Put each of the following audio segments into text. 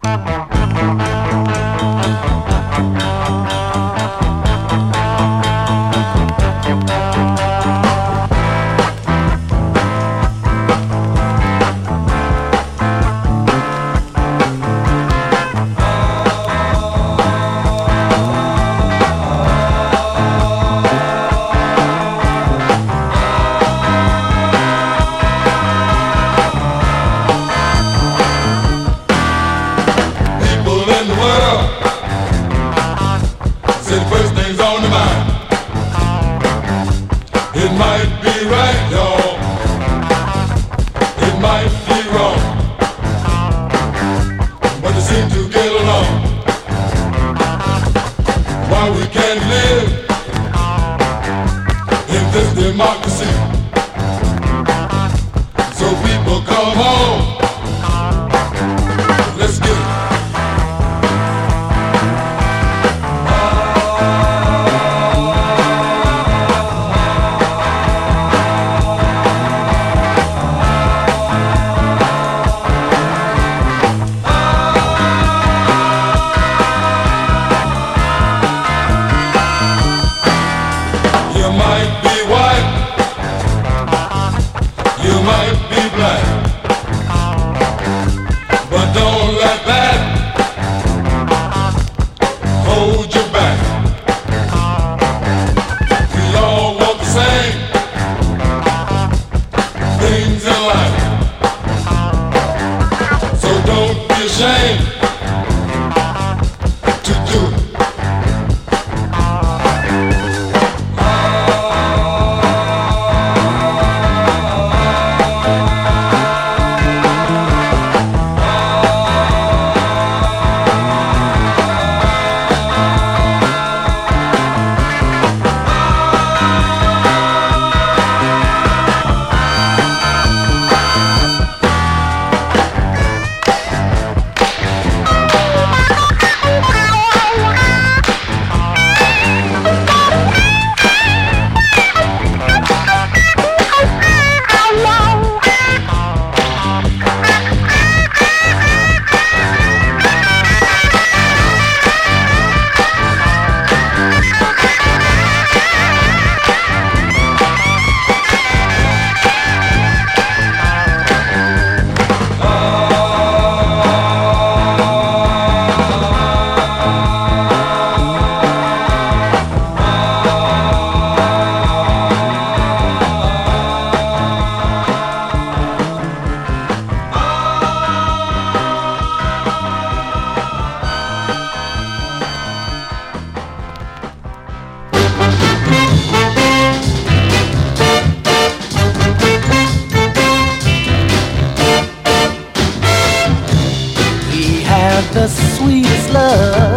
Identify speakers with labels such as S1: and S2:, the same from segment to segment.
S1: The sweetest love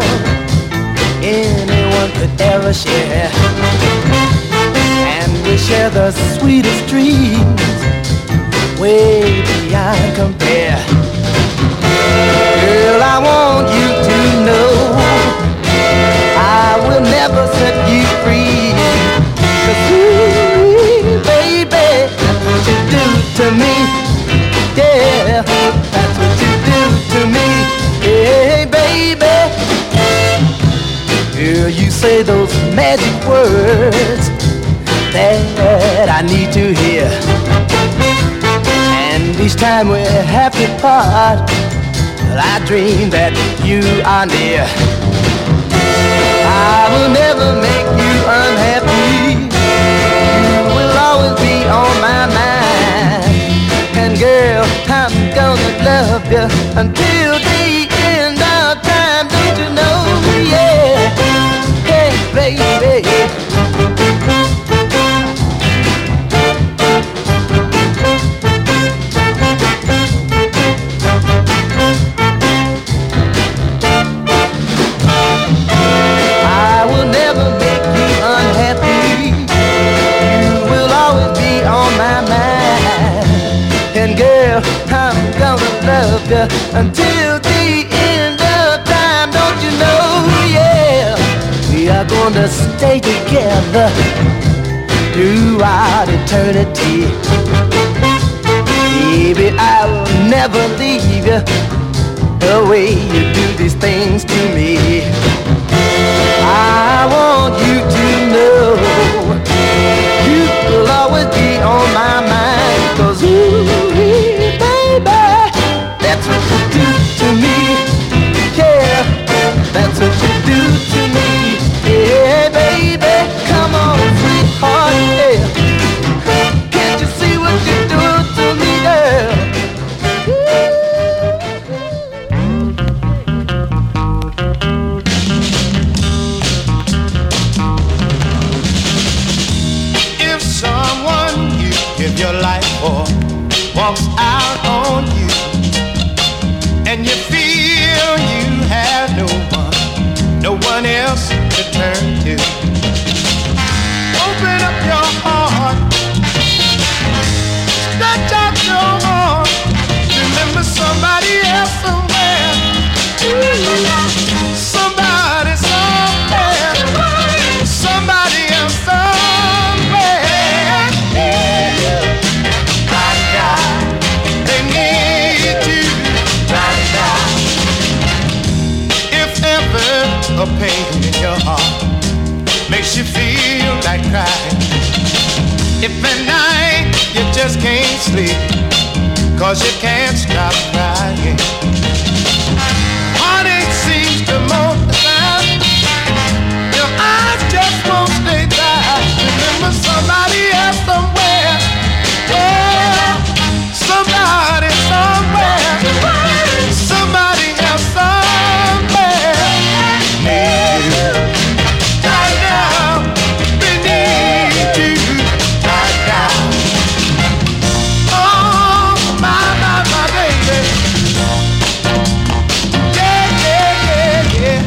S1: anyone could ever share, and we share the sweetest dreams way beyond compare. Girl, I want you to know I will never set you free, 'cause ooh, baby, that's what you do to me. Yeah, that's what you do to me. Hey, baby, girl, you say those magic words that I need to hear, and each time we're happy apart, I dream that you are near. I will never make you unhappy. You will always be on my mind, and girl, I'm gonna love you until the end of time. Don't you know? Yeah, hey, baby. Love you until the end of time, don't you know? Yeah, we are gonna stay together throughout eternity. Baby, I will never leave you. the way you do these things to me. I want you to know you will always be on my mind. 'Cause ooh, baby, that's what you do to me. Yeah, that's what you do to me. Yeah, baby, come on, sweetheart, yeah. Can't you see what you do to me, girl?
S2: If someone you give your life for walks out on you, and you feel you have no one else to turn to, open up your heart, stretch out your arms, remember somebody else somewhere, somebody somewhere, somebody else somewhere. They need you. If ever a pain in your heart makes you feel like crying, if at night you just can't sleep 'cause you can't stop crying, heartache seems to multiply, your eyes just won't stay dry. Remember somebody else somewhere, yeah, somebody somewhere, somebody else somewhere. Need you right now, they need you right now. Oh, my baby. Yeah, yeah, yeah, yeah.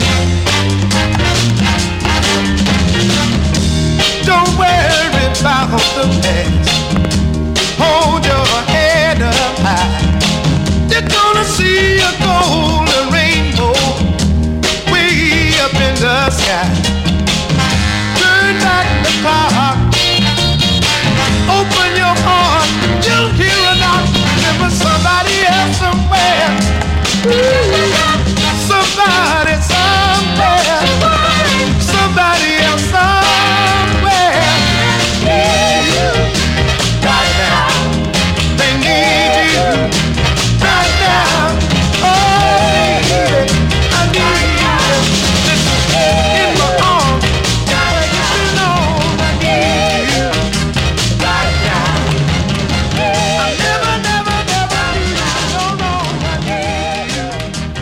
S2: Don't worry about the past. Hold your head up high. You're gonna see a golden rainbow way up in the sky. Turn back the clock. Open your heart. You'll hear a knock. Remember somebody else somewhere. Somebody somewhere. Somebody else somewhere. Right now. They need you. Right now. Oh, I need you. Listen, in my arms. Gotta get you know I need you. Right now. I never leave you. No, I need you.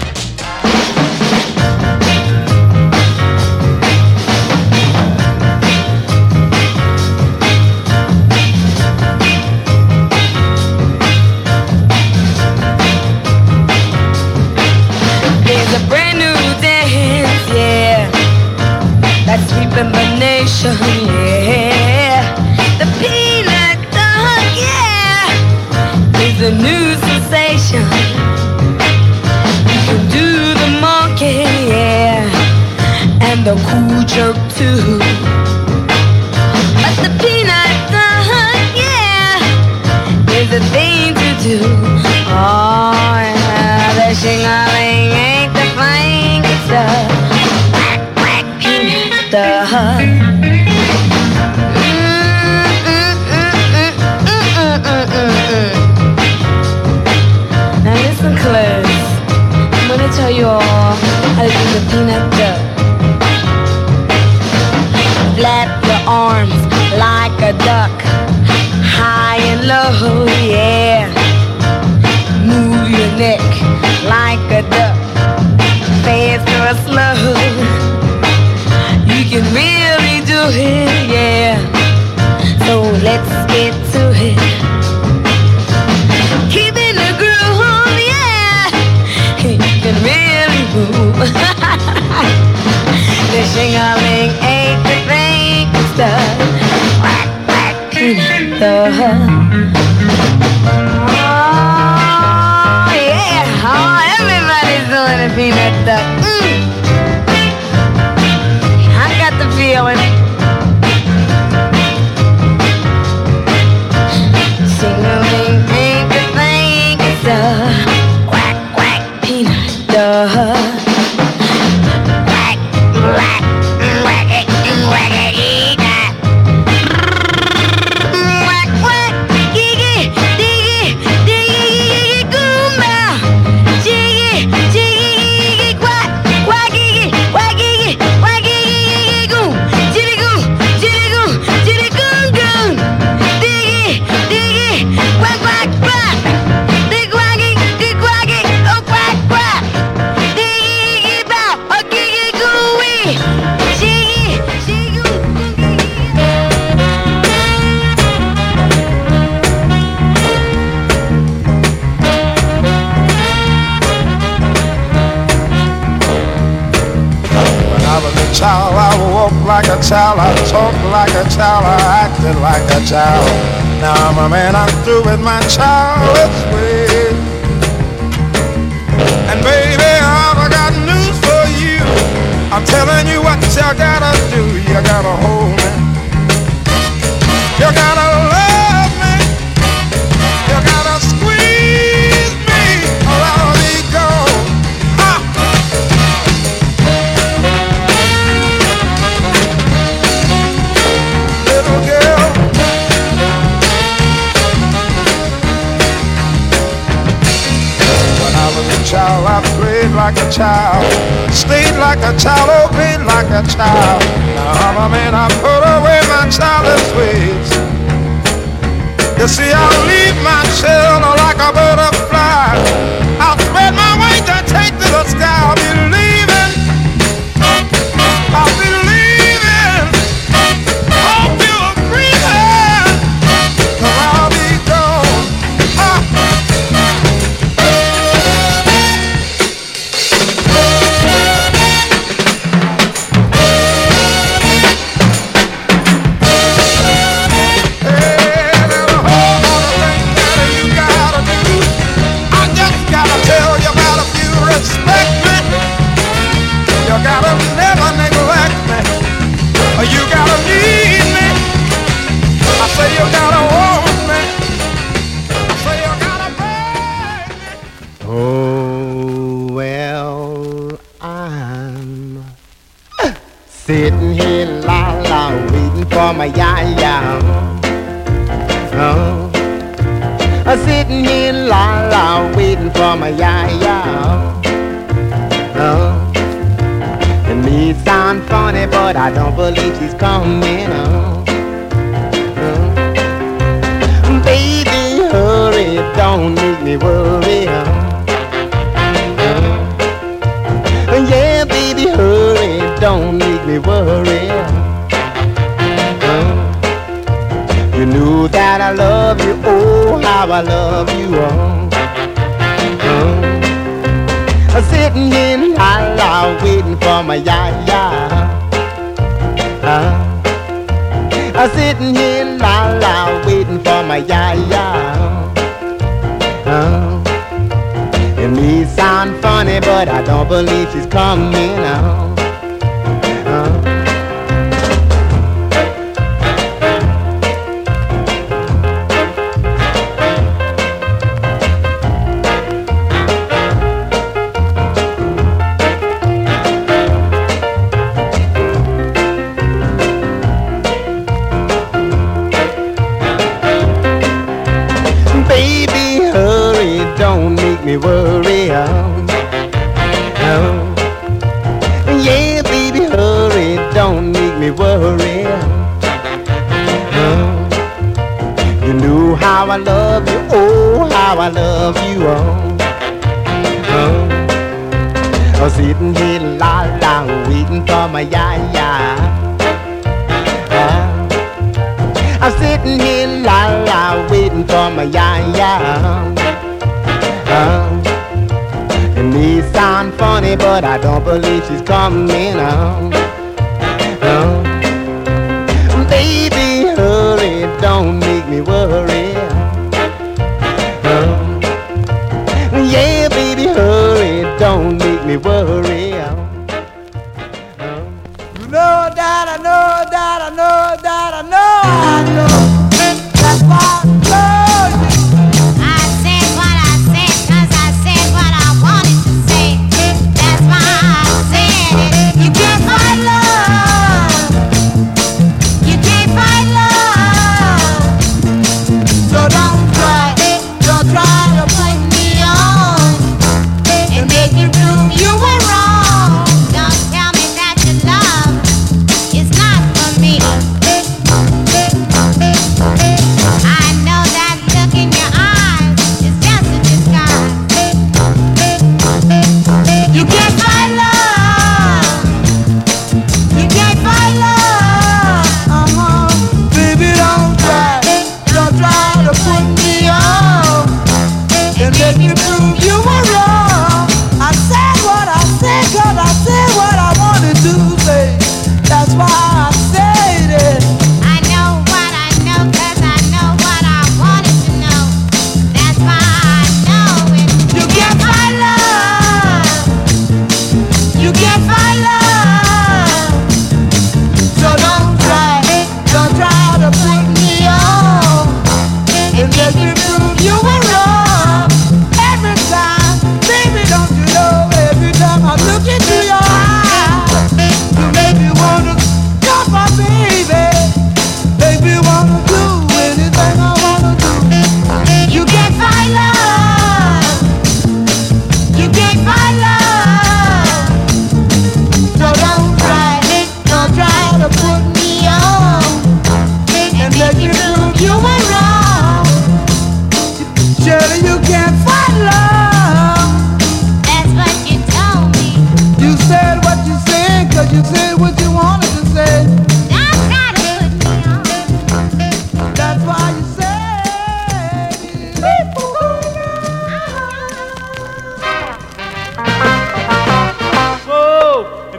S3: There's a brand new dance, yeah, that's sweeping the nation, yeah. The peanut dog, yeah, is a new sensation. You can do the monkey, yeah, and the cool jerk too. But the peanut dog, yeah, is a thing to do. Oh, yeah, the shing-a-ling ain't the thing, it's the whack, whack, peanut dog. Now listen close, I'm gonna tell you all how to do the peanut duck. Flap your arms like a duck, high and low, yeah. Move your neck like a duck, fast or slow. You can really do it, yeah. So let's get to it. Keeping the groove, yeah. You can really move. The shing-a-ling ain't the thing, it's the whack, whack, peanut dog. Oh, yeah. Oh, everybody's doing a peanut duck. I got the feeling. Sing-a-ling ain't the thing, it's the quack, quack, peanut duck.
S2: Child, I walk like a child, I talk like a child, I acted like a child. Now I'm a man, I'm through with my childless ways. And baby, I've got news for you. I'm telling you what you gotta do. You gotta hold me, you gotta love me, you gotta squeeze me, or I'll be gone. Little girl, when I was a child, I played like a child, stayed like a child, obeyed like a child. Now I'm a man, I put away my childish ways. You see, I'll leave my shell like a butterfly. I'll spread my wings and take to the sky. I'll be leaving, I'll be leaving. Hope you agree, cause I'll be gone. You gotta never neglect me. You gotta need me. I say you gotta want me. I say you gotta beg me.
S1: Oh, well, I'm sitting here la waiting for my ya-ya. Oh, I'm sitting here la waiting for my ya-ya. Oh, it may sound funny, but I don't believe she's coming. Baby, hurry, don't make me worry. Yeah, baby, hurry, don't make me worry. You know that I love you, oh, how I love you. Sitting here la waiting for my ya-ya. Sitting here la waiting for my ya-ya. It may sound funny, but I don't believe she's coming. Don't make me worry. Yeah, baby, hurry, don't make me worry. You know how I love you, oh, how I love you. Sitting here la waiting for my ya-ya. I'm sitting here la waiting for my ya-ya. It may sound funny, but I don't believe she's coming. Baby, hurry, don't make me worry. Yeah, baby, hurry, don't make me worry.
S2: You know that I know that I know that I know I know. That's why I love you.
S4: I said what I said 'cause I said what I wanted to say. That's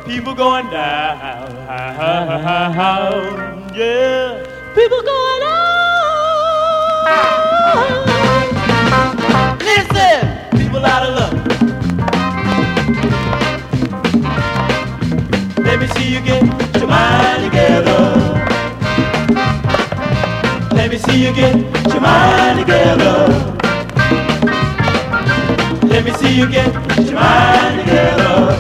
S2: people going down, yeah, people going on. Listen, people out of luck. Let me see you get your mind together. Let me see you get your mind together. Let me see you get your mind together.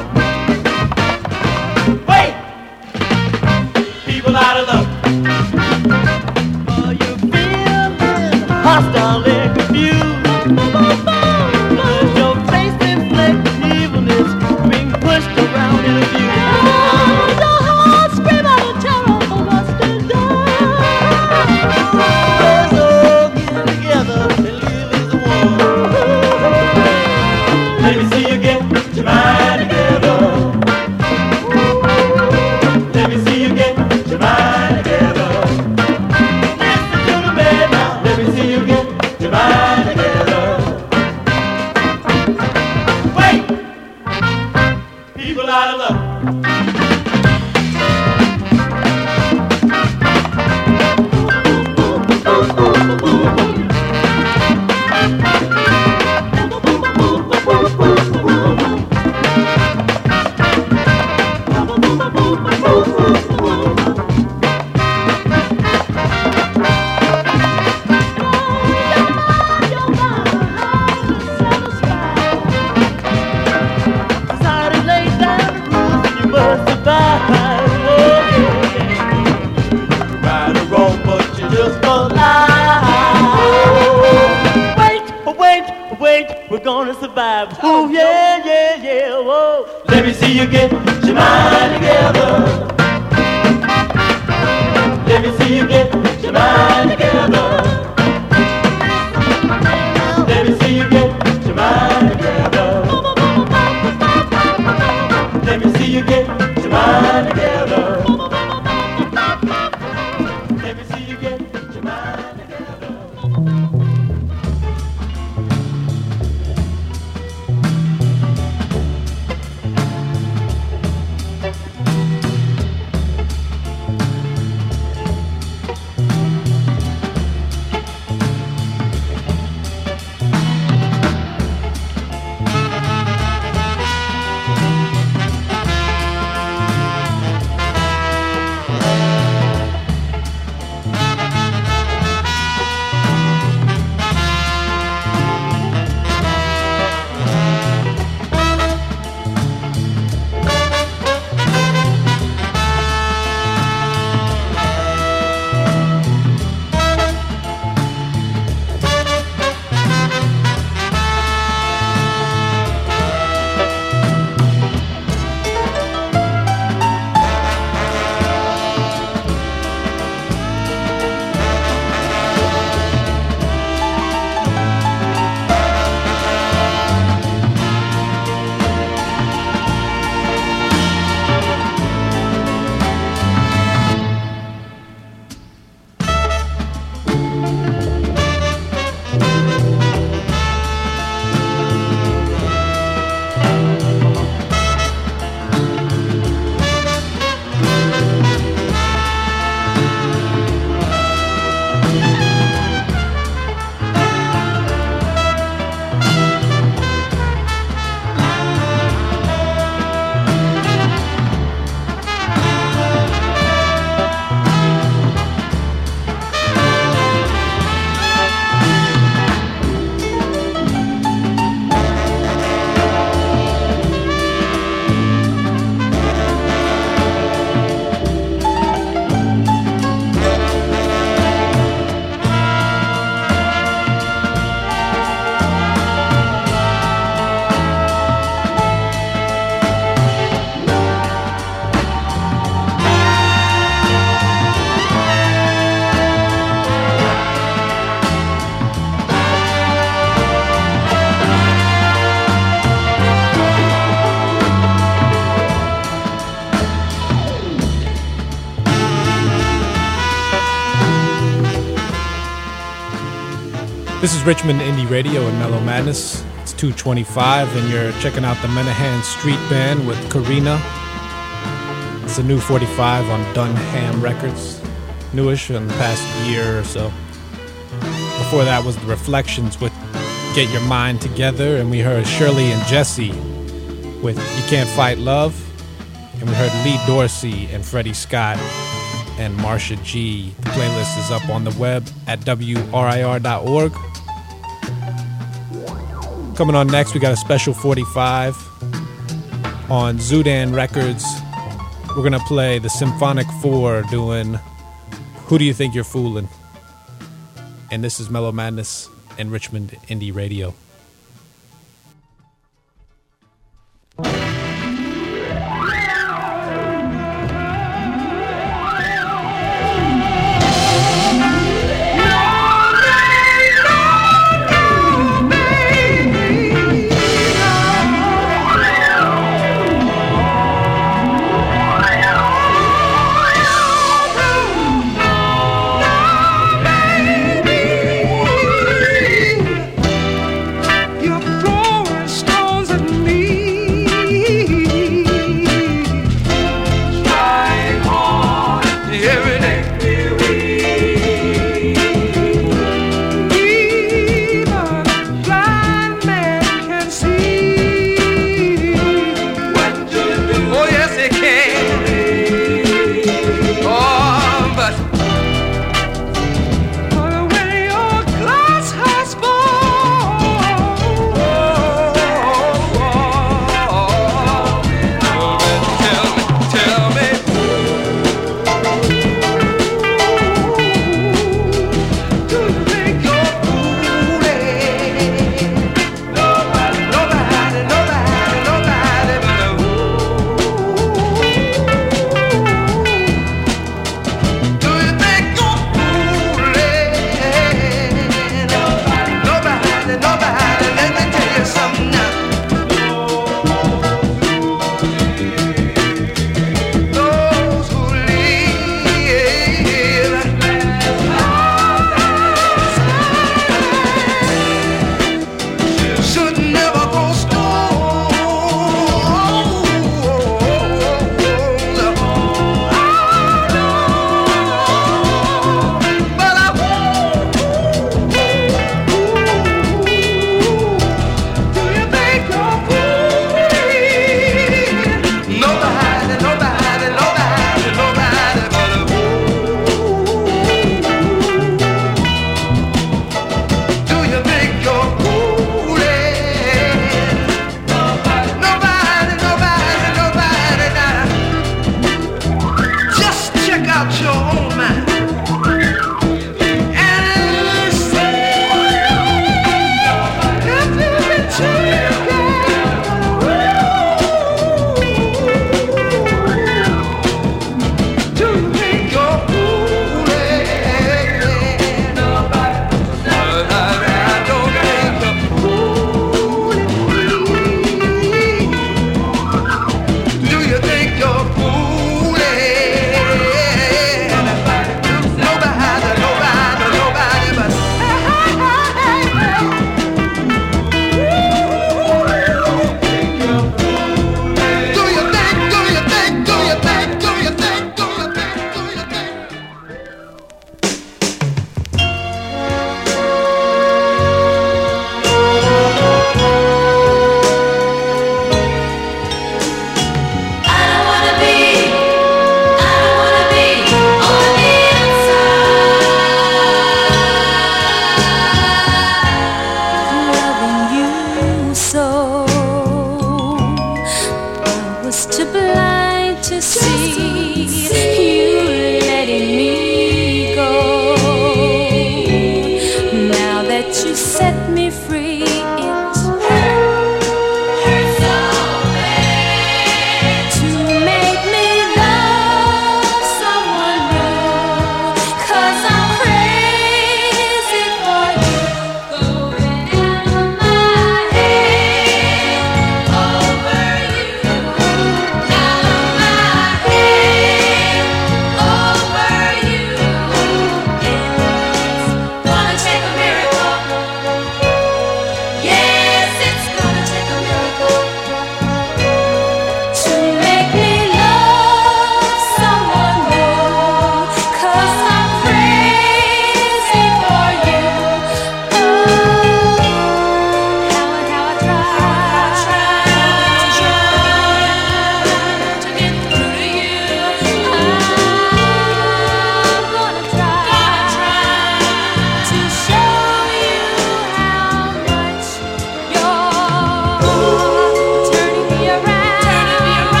S2: Wait! People out of luck. Are you feeling hostile and confused? Does your face reflect evilness being pushed around in a view? Does your heart scream out of terror for what's been done? Let's all get together and live as one. Let me see you get your mind together. Let me see you get your mind together. Listen to the man now. Let me see you get your mind together. Wait! People out of luck. Society lays down the rules and you must abide. Oh, yeah, yeah. Right or wrong, but you just don't lie. Wait, we're gonna survive. Oh, yeah, whoa. Let me see you get your mind together. Let me see you get your mind together. Let me see you get your mind together. Let me see you get your mind together. Let me see you get your mind together.
S4: This is Richmond Indie Radio and Mellow Madness. It's 2:25 and you're checking out the Menahan Street Band with Karina It's a new 45 on Dunham Records, newish in the past year or so. Before that was The Reflections with Get Your Mind Together, and we heard Shirley and Jesse with You Can't Fight Love, and we heard Lee Dorsey and Freddie Scott and Marsha G. The playlist is up on the web at WRIR.org. Coming on next, we got a special 45 on Zudan Records. We're going to play the Symphonic Four doing Who Do You Think You're Fooling? And this is Mellow Madness and Richmond Indie Radio.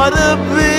S2: wanna be.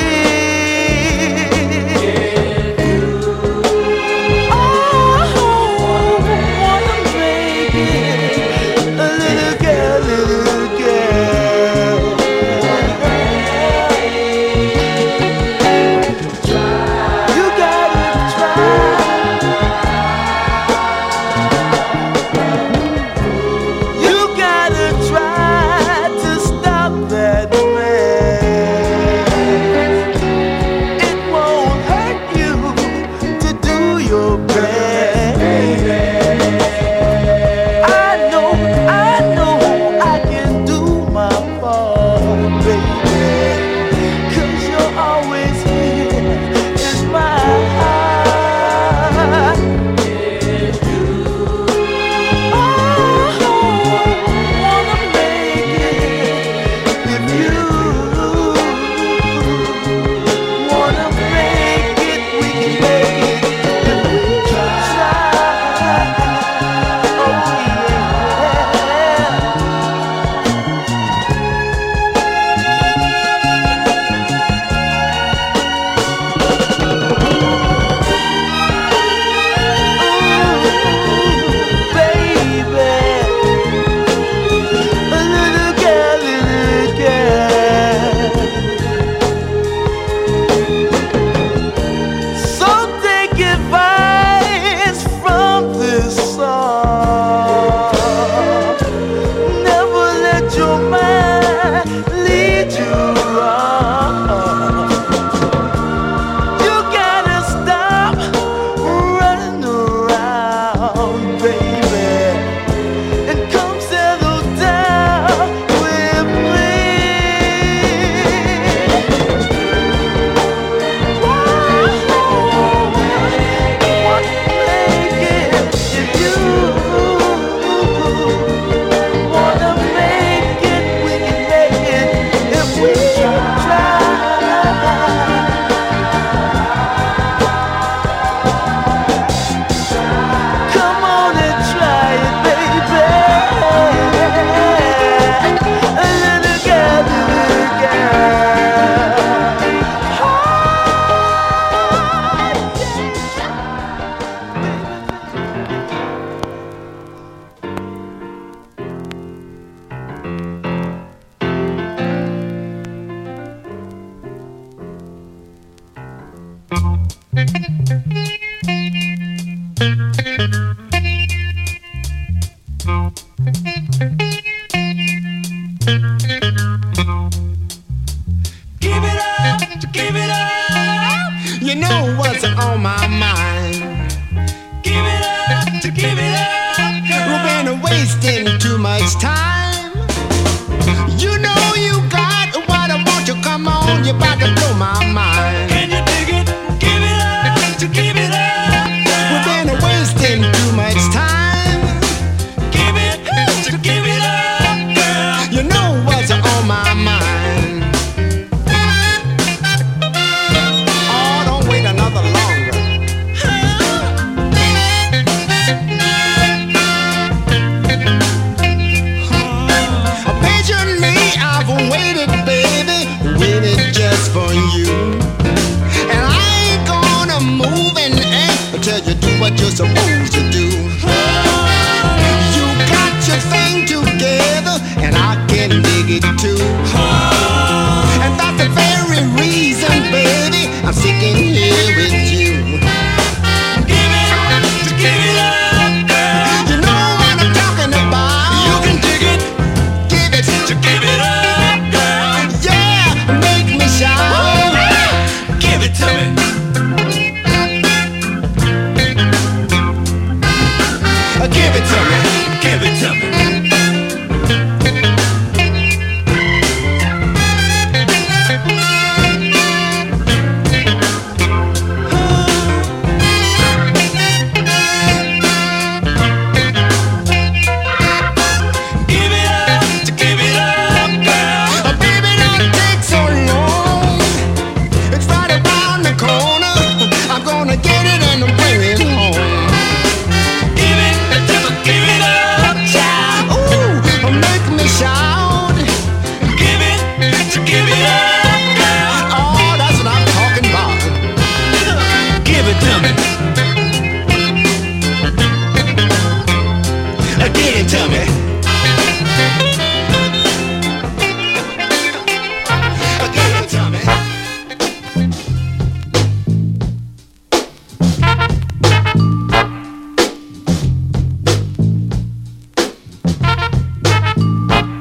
S2: Patiently I've waited, baby, waited just for you.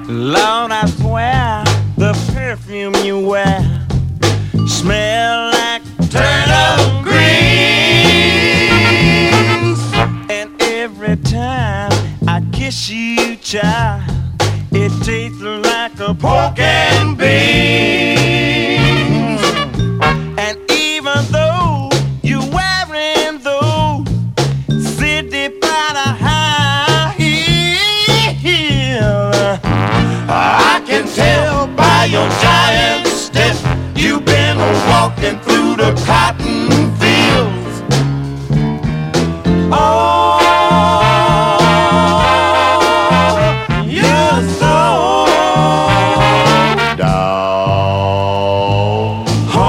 S2: Lord, I swear the perfume you wear smell like turnip greens. And every time I kiss you, child, it tastes like a pork and beans. And even though you're wearing those city powder high heel, I can tell by your giant step you've been walking through the cotton fields. Oh, you're so down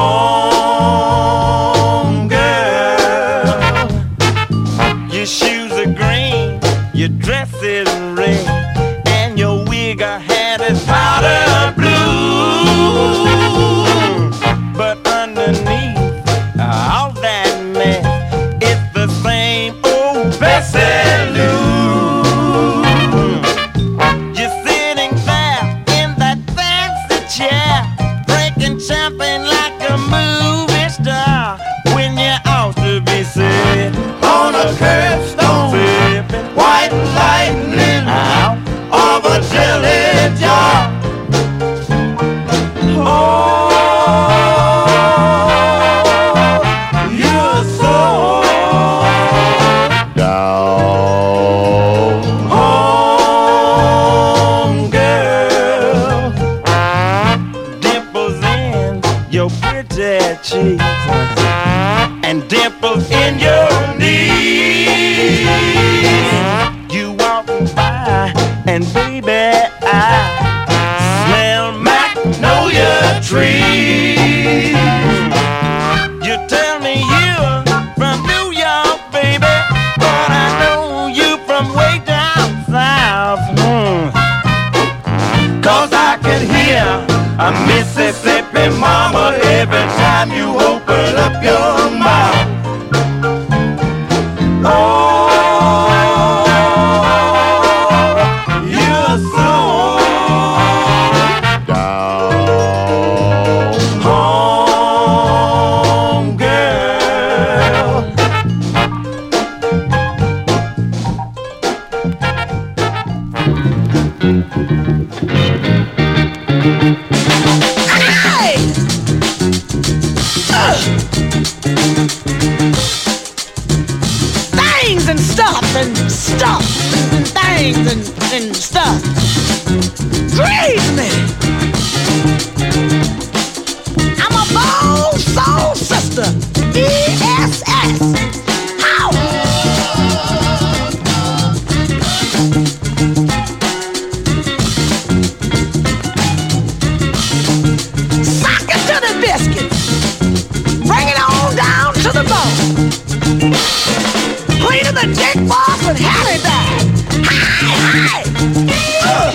S2: home, girl. Your shoes are green, your dress is red, and your wig I had is powder blue. But underneath all that mess, it's the same old Bessie Lou. You're sitting there in that fancy chair, breaking champagne like a movie star, when you ought to be sitting on a curbstone, sipping white lightning out of a jelly jar. Oh, you're so down home, girl. Dimples in your pretty cheeks and dimples in your knees. You walking by and baby, I smell magnolia trees. You tell me you're from New York, baby, but I know you from way down south. 'Cause I can hear a Mississippi mama every time you open up your mouth. Oh, you're so down home, girl.
S3: Hey! Things and stuff and stuff and things and stuff. Freeze me! I'm a bold soul sister. ESS. How? Sock it to the biscuit. Bring it on down to the bone. Clean to the dick boss and Halle Berry. Hi, hi.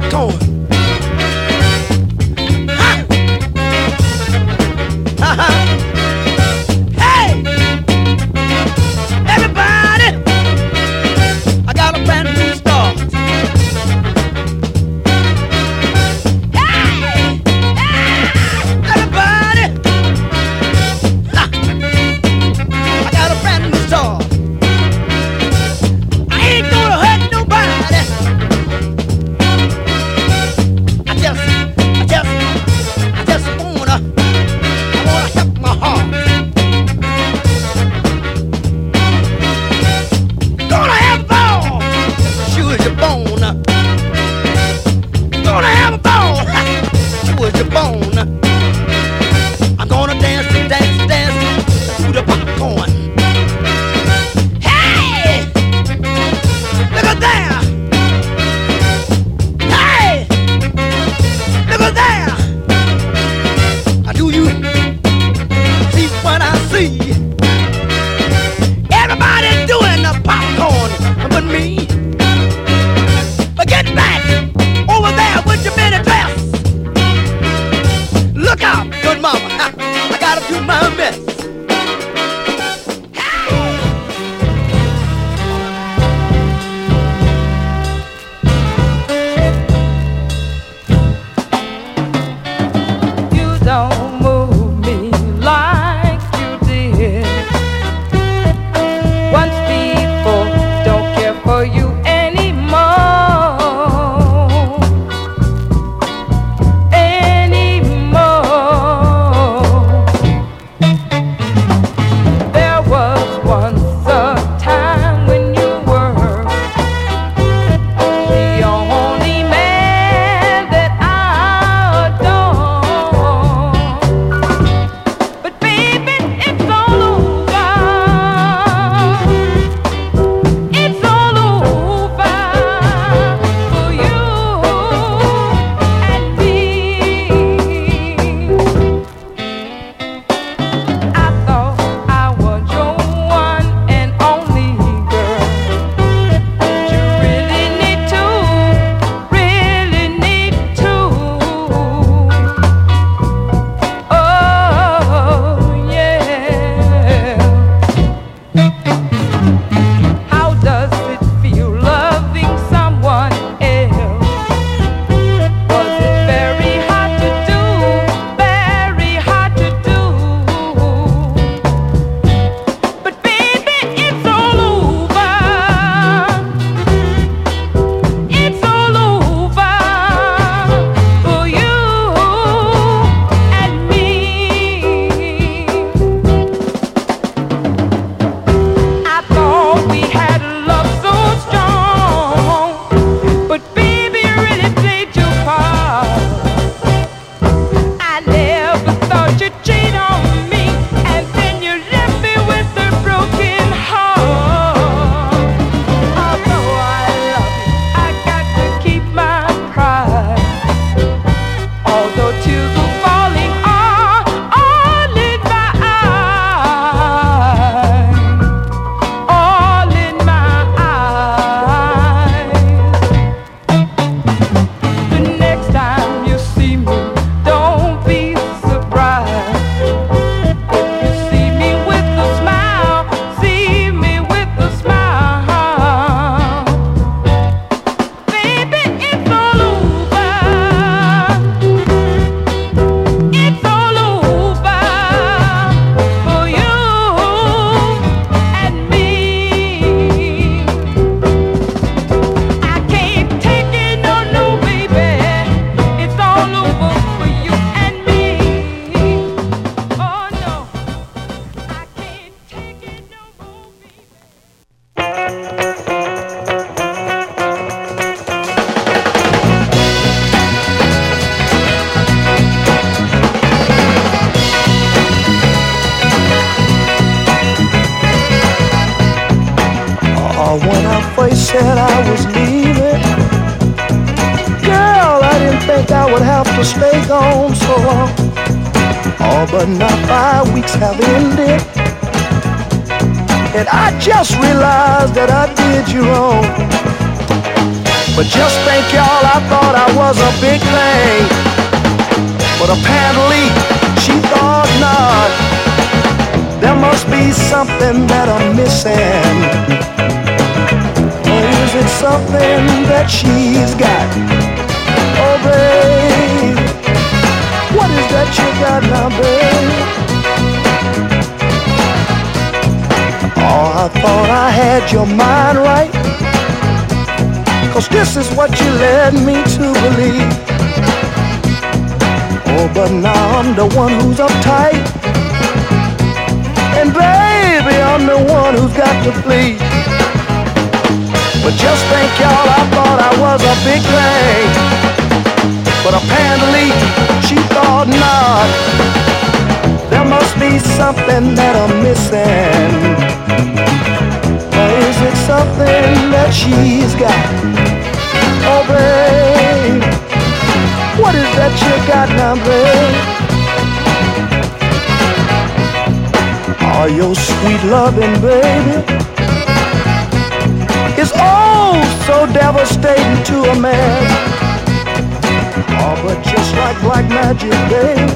S2: popcorn. Hey, everybody, I got a brand new start. Hey, everybody, I got a brand new start. I ain't gonna hurt nobody. I just wanna help my heart. Gonna have a ball, sure as you're born. Gonna have a ball, sure as you're born. I'm gonna dance to the popcorn. Hey, look at there. Hey, look at there. Do you see what I see? Everybody doing the popcorn but me. But get back over there with your mini dress. Look out, good mama, I gotta do my best.
S3: You don't move me like you did once before. Don't care for you anymore. There was once a time when you were the only man that I adore. But baby, it's all over. It's all over for you and me. I thought I was your one and only girl. But you really need to. Oh, yeah. How does it feel loving someone else? Was it very hard to do? Very hard to do. But baby, it's all over. It's all over for you and me. I thought we had a love so strong, but baby, you really played your part. I never thought you'd cheat on me, and then you left me with a broken heart. Although I love you, I got to keep my pride. Although tears are falling all in my eyes, all in my eyes. The next time you see me, don't be surprised. If you see me with a smile, see me with a smile. Baby, it's all over. It's all over for you and me. I can't take it no, baby. It's all over for you and me. Oh no, I can't take it no more, baby.
S2: When I first said I was leaving, girl, I didn't think I would have to stay gone so long. Oh, but now 5 weeks have ended, and I just realized that I did you wrong. But just think, y'all, I thought I was
S1: was a big thing, but apparently she thought not. There must be something that I'm missing. Or is it something that she's got? Oh, babe, what is that you got now, babe? Oh, I thought I had your mind right, 'cause this is what you led me to believe. Oh, but now I'm the one who's uptight, and baby, I'm the one who's got to flee. But just think, y'all, I thought I was a big thing, but apparently she thought not. There must be something that I'm missing. Or is it something that she's got? Oh, babe, what is that you got now, babe? Oh, your sweet loving, baby, is oh so devastating to a man. Oh, but just like black magic, babe,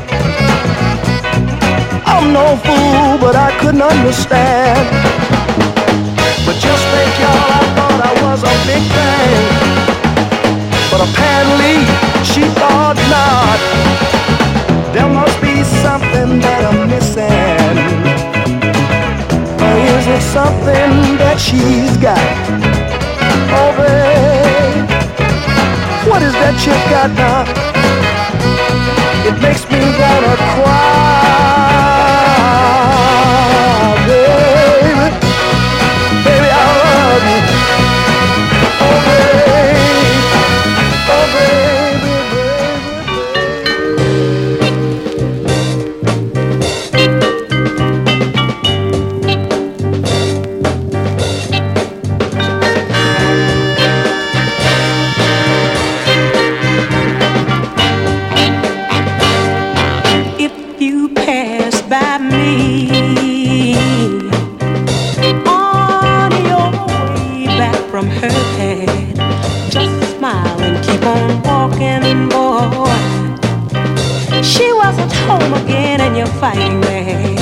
S1: I'm no fool, but I couldn't understand. But just think, y'all, I thought I was a big thing, but apparently she thought not. There must be something that I'm missing. Or is it something that she's got? Oh, babe, what is that you got now? It makes me wanna cry, baby. Baby, I love you. Oh, baby. Oh, baby,
S5: fighting man.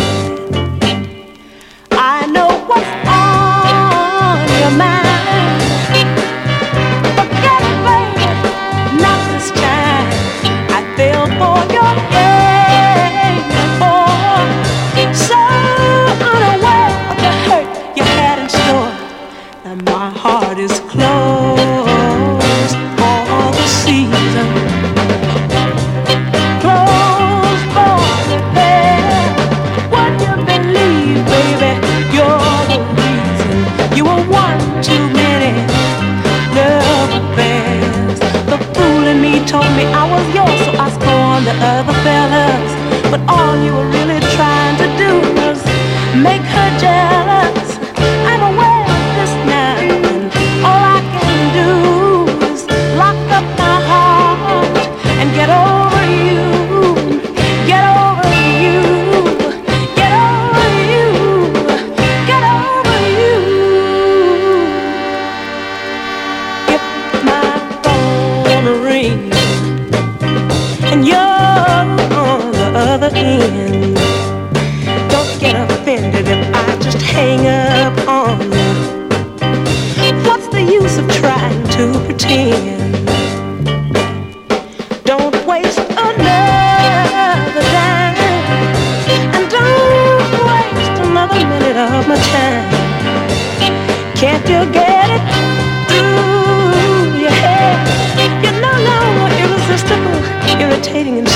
S5: I know what's on your mind. Forget it, baby, not this time. I fell for your game, boy, so unaware of the hurt you had in store. And my heart is closed for the season. Told me I was yours, so I scorned the other fellas. But all you were really trying to do was make her jealous. I'm aware of this now, and all I can do is lock up my heart and get over you, get over you, get over you, get over you. If my phone rings and you're on the other end, don't get offended if I just hang up on you. What's the use of trying to pretend? Don't waste another dime, and don't waste another minute of my time. Can't you get it through your head? You're no longer irresistible, irritating and